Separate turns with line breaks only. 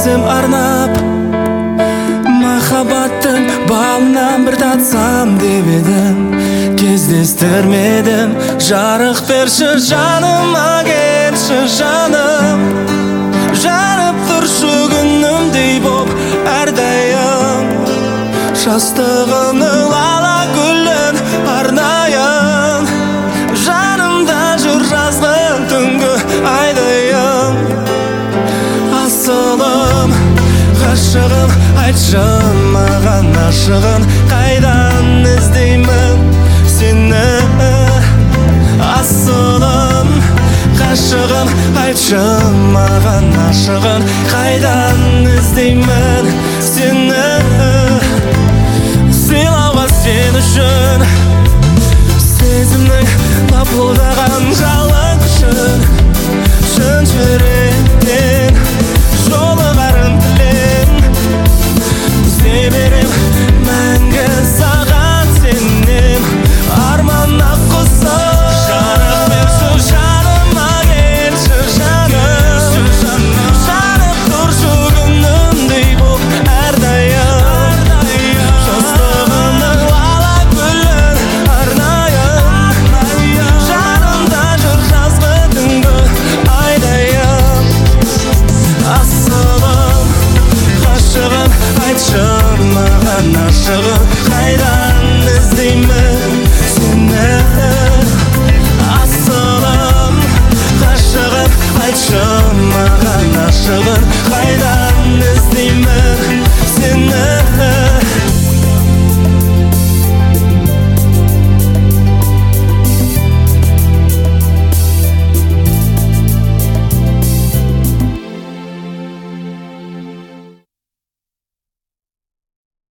сезім арнап, махаббаттың балынан бір татсам деп едім. Кездестірмедім, жарық берші жаныма, келші жаным. Жанып тұршы күнімдей боп әрдайым, жастығының лала гүлін арнайын. Жанымда жүр жазғы түнгі айдайым. Асылым, ғашығым, айтшы маған ашығын, қайдан іздеймін сені. Асылым, ғашығым, айтшы маған ашығын, қайдан іздеймін сені. Сыйлауға сен үшін сезімнің лапылдаған жалын күшін, шын жүрек